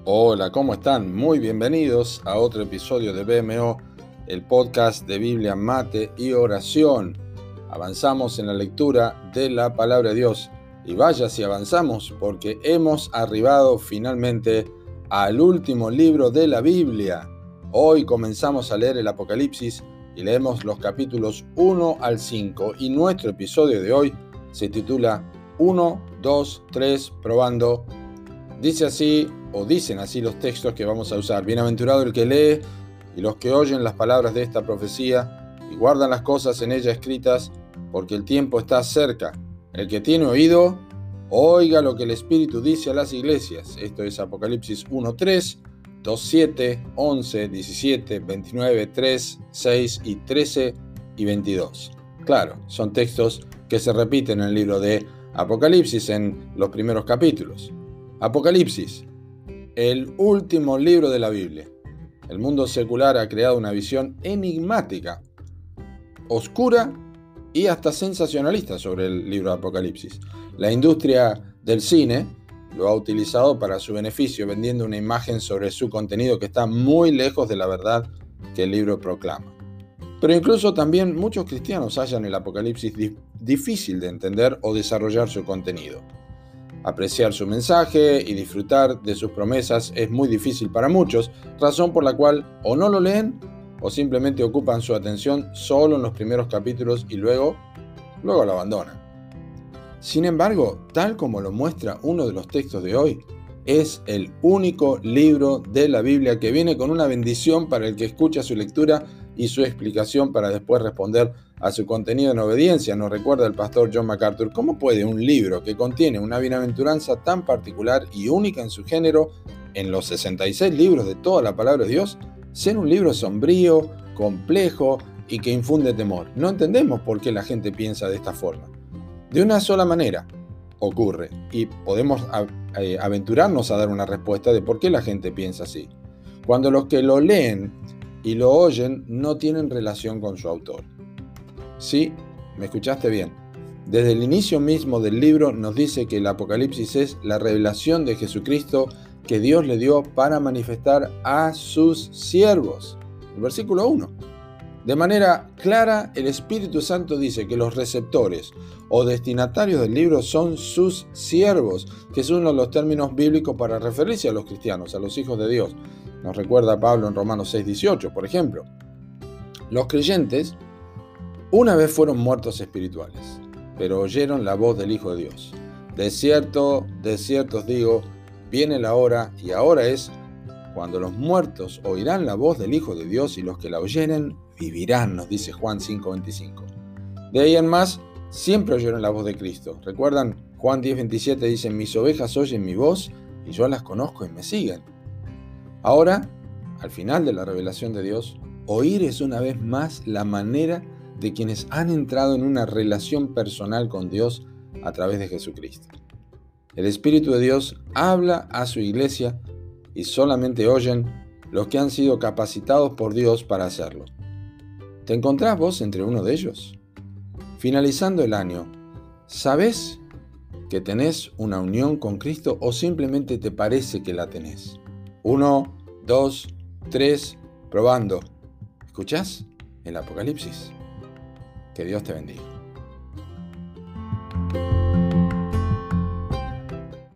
Hola, ¿cómo están? Muy bienvenidos a otro episodio de BMO, el podcast de Biblia, Mate y Oración. Avanzamos en la lectura de la Palabra de Dios. Y vaya si avanzamos, porque hemos arribado finalmente al último libro de la Biblia. Hoy comenzamos a leer el Apocalipsis y leemos los capítulos 1 al 5. Y nuestro episodio de hoy se titula 1, 2, 3, probando. Dice así, o dicen así los textos que vamos a usar. Bienaventurado el que lee y los que oyen las palabras de esta profecía y guardan las cosas en ella escritas, porque el tiempo está cerca. El que tiene oído, oiga lo que el Espíritu dice a las iglesias. Esto es Apocalipsis 1:3, 2:7, 11, 17, 29, 3, 6 y 13 y 22. Claro, son textos que se repiten en el libro de Apocalipsis en los primeros capítulos. Apocalipsis, el último libro de la Biblia. El mundo secular ha creado una visión enigmática, oscura y hasta sensacionalista sobre el libro de Apocalipsis. La industria del cine lo ha utilizado para su beneficio, vendiendo una imagen sobre su contenido que está muy lejos de la verdad que el libro proclama. Pero incluso también muchos cristianos hallan el Apocalipsis difícil de entender o desarrollar su contenido. Apreciar su mensaje y disfrutar de sus promesas es muy difícil para muchos, razón por la cual o no lo leen o simplemente ocupan su atención solo en los primeros capítulos y luego lo abandonan. Sin embargo, tal como lo muestra uno de los textos de hoy, es el único libro de la Biblia que viene con una bendición para el que escucha su lectura y su explicación para después responder a su contenido en obediencia. Nos recuerda el pastor John MacArthur: ¿cómo puede un libro que contiene una bienaventuranza tan particular y única en su género, en los 66 libros de toda la palabra de Dios, ser un libro sombrío, complejo y que infunde temor? No entendemos por qué la gente piensa de esta forma. De una sola manera ocurre, y podemos aventurarnos a dar una respuesta de por qué la gente piensa así. Cuando los que lo leen y lo oyen no tienen relación con su autor. Sí, me escuchaste bien. Desde el inicio mismo del libro nos dice que el Apocalipsis es la revelación de Jesucristo que Dios le dio para manifestar a sus siervos. El versículo 1. De manera clara, el Espíritu Santo dice que los receptores o destinatarios del libro son sus siervos, que es uno de los términos bíblicos para referirse a los cristianos, a los hijos de Dios. Nos recuerda Pablo en Romanos 6:18, por ejemplo. Los creyentes una vez fueron muertos espirituales, pero oyeron la voz del Hijo de Dios. De cierto os digo, viene la hora, y ahora es, cuando los muertos oirán la voz del Hijo de Dios, y los que la oyeren vivirán, nos dice Juan 5:25. De ahí en más, siempre oyeron la voz de Cristo. ¿Recuerdan? Juan 10:27 dice: mis ovejas oyen mi voz, y yo las conozco y me siguen. Ahora, al final de la revelación de Dios, oír es una vez más la manera de quienes han entrado en una relación personal con Dios a través de Jesucristo. El Espíritu de Dios habla a su iglesia y solamente oyen los que han sido capacitados por Dios para hacerlo. ¿Te encontrás vos entre uno de ellos? Finalizando el año, ¿sabés que tenés una unión con Cristo o simplemente te parece que la tenés? 1, 2, 3, probando. ¿Escuchás el Apocalipsis? Que Dios te bendiga.